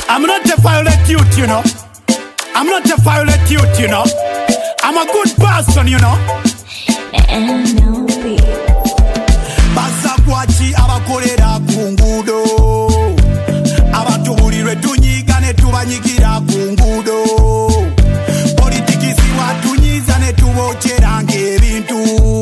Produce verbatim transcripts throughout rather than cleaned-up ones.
I'm not a violent youth, you know. I'm not a violent youth, you know. I'm a good person, you know. N L B. Basabwachi abakolera kungudo. Abatubulirwe tunyigane tubanyigira kungudo. Politikisi watunyiza ne tubocheranga ebintu.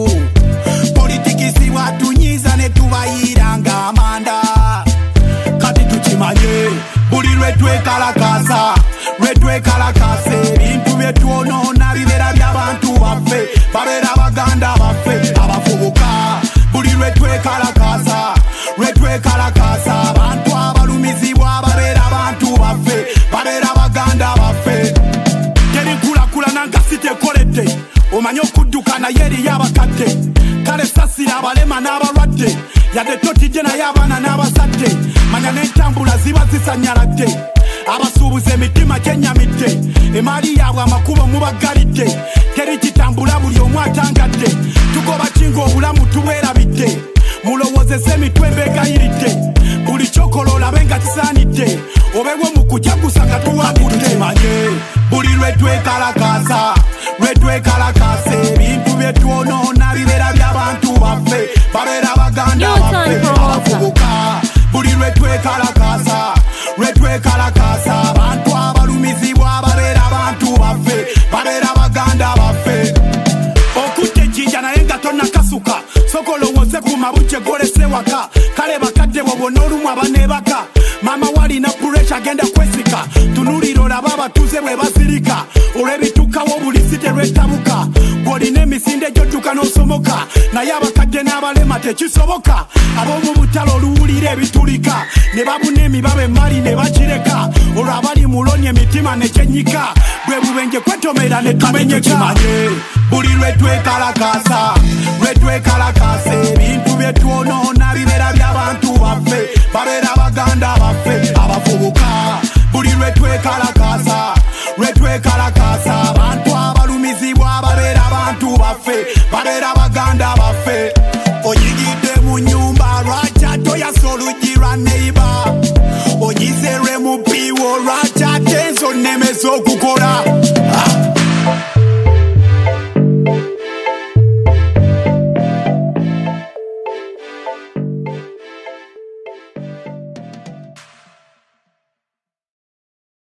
Politikisi watunyiza ne tubayiranga amanda. Kati tukimanye buli lwetwe kalakasa. Lwetwe kalakasa ebintu byetwonona bibera by'abantu baffe. Babera baganda baffe abafubuka. Buli lwetwe kalakasa. Lwetwe kalakasa abantu abalumizibwa babera abantu baffe. Babera baganda baffe. Teri kulakula nanga sitekoledde. Omanye okudduka naye eri y'abakadde. Kale sasira abalema n'abalwadde. Yadde totidde naye abaana n'abazadde. Manya n'entambula ziba zisanyaladde. Abasuubuza emitima gyenyamidde. Emaali yaabwe amakubo mubagalidde. Teri kitambula buli omu atangadde. Tugoba kinga obulamu tubwerabidde. Mulowoozese emitwe mbegayiridde. Buli kyokola olabe nga kisaanidde. Obeewo mu kujagusa nga tuwabudde. Manye buli lwetwekalakasa. Lwetwekalakasa ebintu byetwonoona bibera by'abantu baffe. Babeera baganda baffe abafubuka. Buli lwetwekalakasa. Lwetwekalakasa abantu abalumizibwa babeera abantu baffe. Babeera baganda baffe. Okutta ejjinja naye nga tonnakasuka. Sokolowooze ku mabujje golese waka. Kale bakadde bo bonna olumu abaneebaka. Maama walina puresha agenda kwesika. Tunulira olaba abatuuze bwe bazirika. Olw'ebituukawo buli si terwetabuka. Bw'olina emisinde gy'odduka n'osomoka. Naye abakadde n'abalema tekisoboka. Ab'omu butale oluwulira ebitulika. Ne babuna emibabe emmali ne bagireka. Olwo abali mulonye emitima ne gyenyika. Bwe bubenje kwetomera ne tumenyeka. Buli lwetwekalakasa. Lwetwekalakasa ebintu byetwonoona